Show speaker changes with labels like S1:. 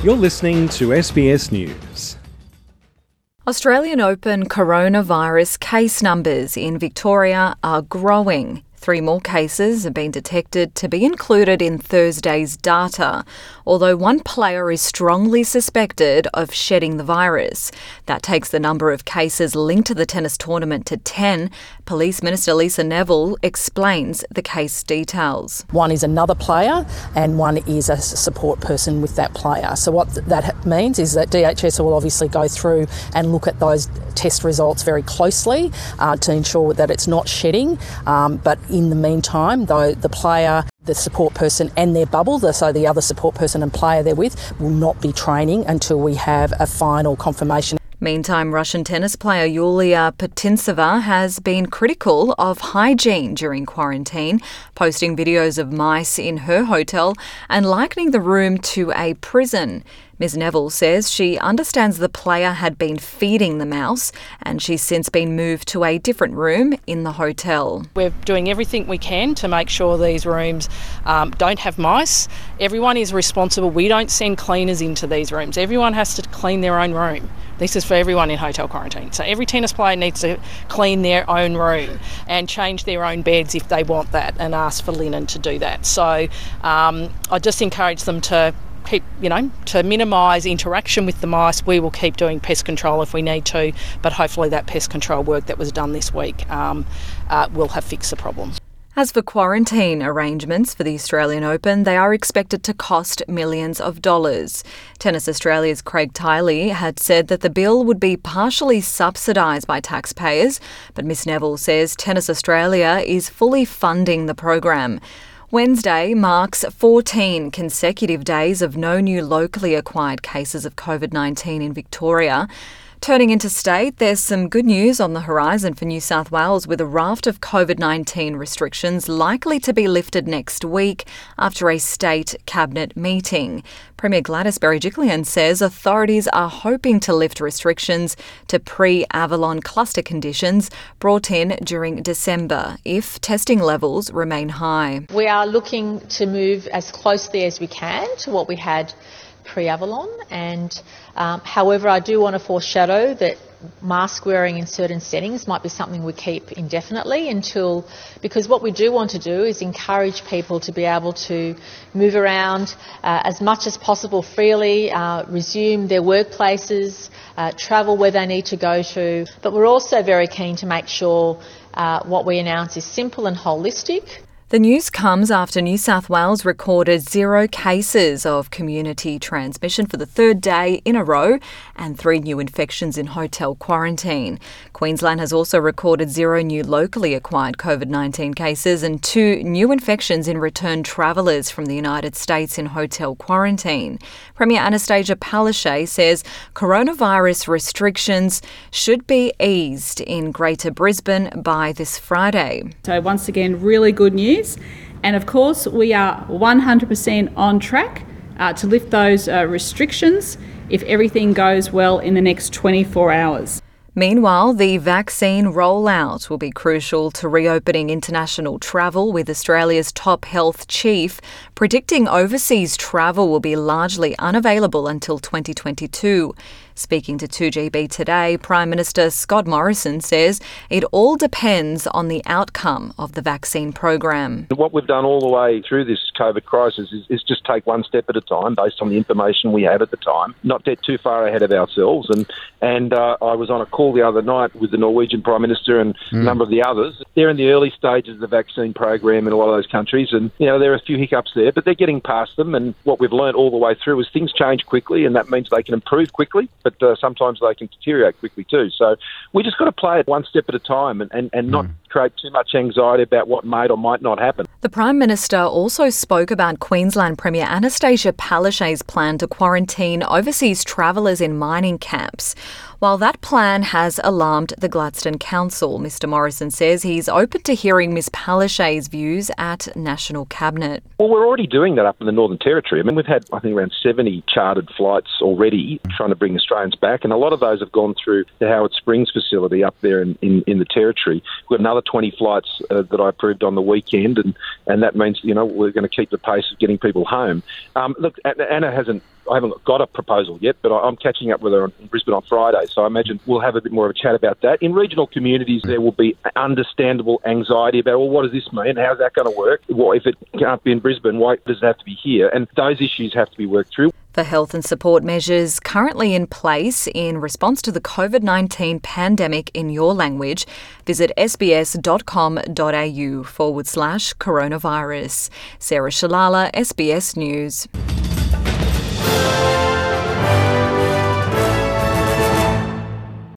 S1: You're listening to SBS News.
S2: Australian Open coronavirus case numbers in Victoria are growing. 3 more cases have been detected to be included in Thursday's data, although one player is strongly suspected of shedding the virus. That takes the number of cases linked to the tennis tournament to 10. Police Minister Lisa Neville explains the case details.
S3: One is another player and one is a support person with that player. So what that means is that DHS will obviously go through and look at those test results very closely to ensure that it's not shedding, but in the meantime, though, the player, the support person and their bubble, so the other support person and player they're with, will not be training until we have a final confirmation.
S2: Meantime, Russian tennis player Yulia Putintseva has been critical of hygiene during quarantine, posting videos of mice in her hotel and likening the room to a prison. Ms Neville says she understands the player had been feeding the mouse and she's since been moved to a different room in the hotel.
S3: We're doing everything we can to make sure these rooms don't have mice. Everyone is responsible. We don't send cleaners into these rooms. Everyone has to clean their own room. This is for everyone in hotel quarantine. So every tennis player needs to clean their own room and change their own beds if they want that and ask for linen to do that. So I just encourage them to keep, to minimise interaction with the mice. We will keep doing pest control if we need to, but hopefully that pest control work that was done this week will have fixed the problem.
S2: As for quarantine arrangements for the Australian Open, they are expected to cost millions of dollars. Tennis Australia's Craig Tiley had said that the bill would be partially subsidised by taxpayers, but Ms Neville says Tennis Australia is fully funding the program. Wednesday marks 14 consecutive days of no new locally acquired cases of COVID-19 in Victoria. Turning interstate, there's some good news on the horizon for New South Wales, with a raft of COVID-19 restrictions likely to be lifted next week after a state cabinet meeting. Premier Gladys Berejiklian says authorities are hoping to lift restrictions to pre-Avalon cluster conditions brought in during December if testing levels remain high.
S4: We are looking to move as closely as we can to what we had pre-Avalon, and however I do want to foreshadow that mask wearing in certain settings might be something we keep indefinitely because what we do want to do is encourage people to be able to move around as much as possible freely, resume their workplaces, travel where they need to go to, but we're also very keen to make sure what we announce is simple and holistic.
S2: The news comes after New South Wales recorded 0 cases of community transmission for the 3rd day in a row and 3 new infections in hotel quarantine. Queensland has also recorded 0 new locally acquired COVID-19 cases and 2 new infections in returned travellers from the United States in hotel quarantine. Premier Anastasia Palaszczuk says coronavirus restrictions should be eased in Greater Brisbane by this Friday.
S5: So once again, really good news. And of course, we are 100% on track to lift those restrictions if everything goes well in the next 24 hours.
S2: Meanwhile, the vaccine rollout will be crucial to reopening international travel, with Australia's top health chief predicting overseas travel will be largely unavailable until 2022. Speaking to 2GB Today, Prime Minister Scott Morrison says it all depends on the outcome of the vaccine program.
S6: What we've done all the way through this COVID crisis is just take one step at a time based on the information we had at the time, not get too far ahead of ourselves. And I was on a call the other night with the Norwegian Prime Minister and a number of the others. They're in the early stages of the vaccine program in a lot of those countries, and there are a few hiccups there, but they're getting past them. And what we've learned all the way through is things change quickly, and that means they can improve quickly, but sometimes they can deteriorate quickly too. So we just got to play it one step at a time and not create too much anxiety about what might or might not happen.
S2: The Prime Minister also spoke about Queensland Premier Anastasia Palaszczuk's plan to quarantine overseas travellers in mining camps. While that plan has alarmed the Gladstone Council, Mr Morrison says he's open to hearing Ms Palaszczuk's views at National Cabinet.
S6: Well, we're already doing that up in the Northern Territory. I mean, we've had, I think, around 70 chartered flights already trying to bring Australians back, and a lot of those have gone through the Howard Springs facility up there in the Territory. We've got another 20 flights that I approved on the weekend, and that means, we're going to keep the pace of getting people home. Look, Anna hasn't I haven't got a proposal yet, but I'm catching up with her in Brisbane on Friday, so I imagine we'll have a bit more of a chat about that. In regional communities, there will be understandable anxiety about, well, what does this mean? How's that going to work? Well, if it can't be in Brisbane, why does it have to be here? And those issues have to be worked through.
S2: For health and support measures currently in place in response to the COVID-19 pandemic in your language, visit sbs.com.au/coronavirus. Sarah Shalala, SBS News.